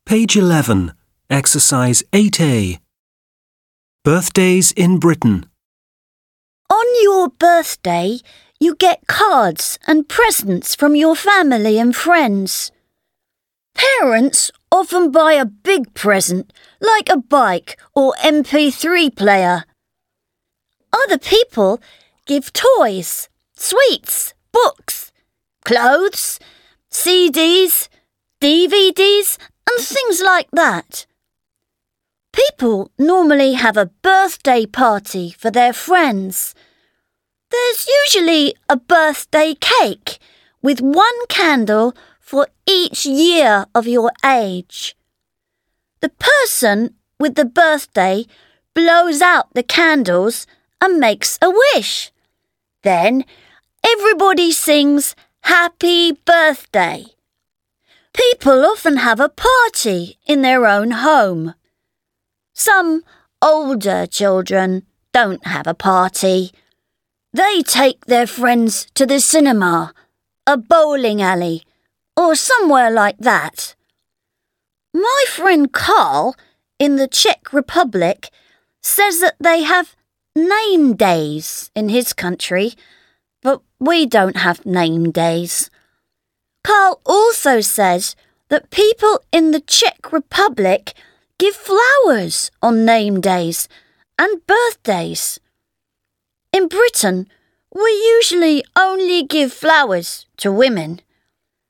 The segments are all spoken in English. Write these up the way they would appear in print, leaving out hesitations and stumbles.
Page 11, Exercise 8A. Birthdays in Britain. On your birthday, you get cards and presents from your family and friends. Parents often buy a big present, like a bike or MP3 player. Other people give toys, sweets, books, clothes, CDs, DVDs, and things like that. People normally have a birthday party for their friends. There's usually a birthday cake with one candle for each year of your age. The person with the birthday blows out the candles and makes a wish. Then everybody sings Happy Birthday. People often have a party in their own home. Some older children don't have a party. They take their friends to the cinema, a bowling alley, or somewhere like that. My friend Carl in the Czech Republic says that they have name days in his country, but we don't have name days. Carl also says that people in the Czech Republic give flowers on name days and birthdays. In Britain, we usually only give flowers to women.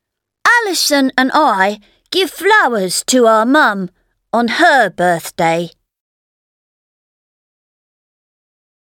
Alison and I give flowers to our mum on her birthday.